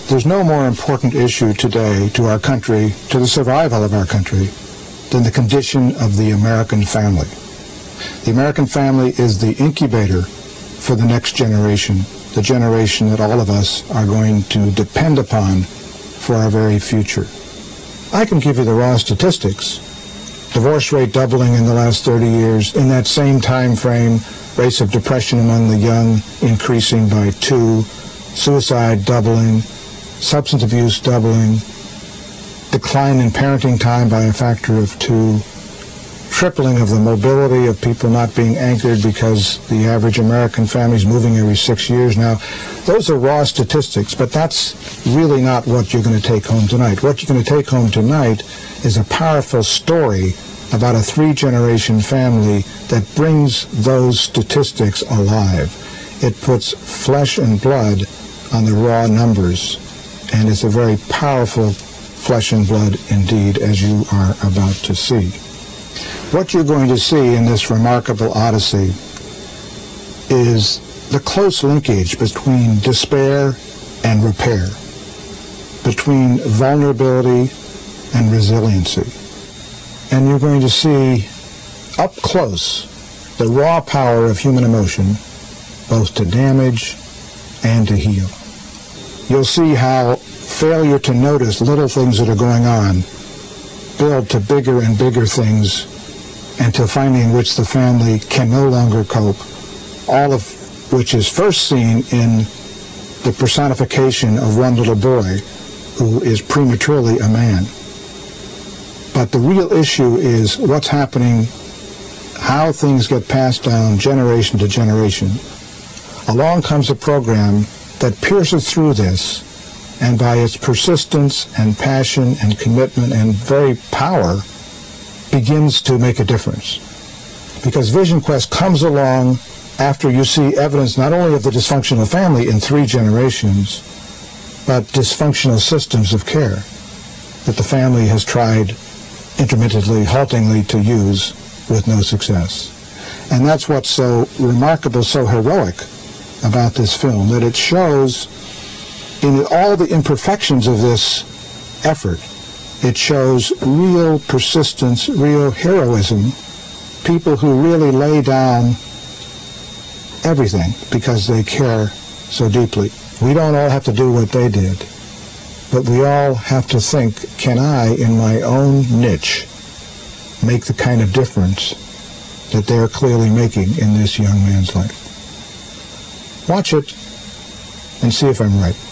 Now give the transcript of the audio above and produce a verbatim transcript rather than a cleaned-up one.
There's no more important issue today to our country, to the survival of our country, than the condition of the American family. The American family is the incubator for the next generation, the generation that all of us are going to depend upon for our very future. I can give you the raw statistics. Divorce rate doubling in the last thirty years. In that same time frame, rates of depression among the young increasing by two, suicide doubling, substance abuse doubling, decline in parenting time by a factor of two, tripling of the mobility of people not being anchored because the average American family is moving every six years now. Those are raw statistics, but that's really not what you're going to take home tonight. What you're going to take home tonight is a powerful story about a three-generation family that brings those statistics alive. It puts flesh and blood on the raw numbers, and it's a very powerful flesh and blood indeed, as you are about to see. What you're going to see in this remarkable odyssey is the close linkage between despair and repair, between vulnerability and resiliency. And you're going to see up close the raw power of human emotion, both to damage and to heal. You'll see how failure to notice little things that are going on build to bigger and bigger things, until finally in which the family can no longer cope, all of which is first seen in the personification of one little boy who is prematurely a man. But the real issue is what's happening, how things get passed down generation to generation. Along comes a program that pierces through this, and by its persistence and passion and commitment and very power, begins to make a difference. Because Vision Quest comes along after you see evidence not only of the dysfunctional family in three generations, but dysfunctional systems of care that the family has tried intermittently, haltingly to use with no success. And that's what's so remarkable, so heroic about this film, that it shows in all the imperfections of this effort, it shows real persistence, real heroism, people who really lay down everything because they care so deeply. We don't all have to do what they did, but we all have to think, can I, in my own niche, make the kind of difference that they're clearly making in this young man's life? Watch it and see if I'm right.